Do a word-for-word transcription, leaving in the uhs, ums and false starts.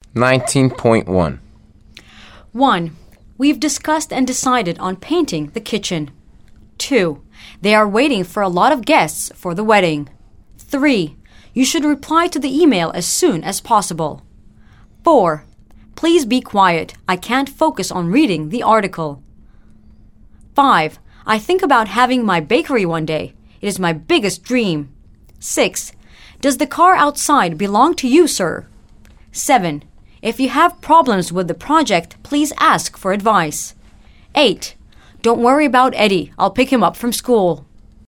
nineteen point one. one. We've discussed and decided on painting the kitchen. two. They are waiting for a lot of guests for the wedding. three. You should reply to the email as soon as possible. four. Please be quiet. I can't focus on reading the article. five. I think about having my bakery one day. It is my biggest dream. six. Does the car outside belong to you, sir? seven. If you have problems with the project, please ask for advice. eight. Don't worry about Eddie. I'll pick him up from school.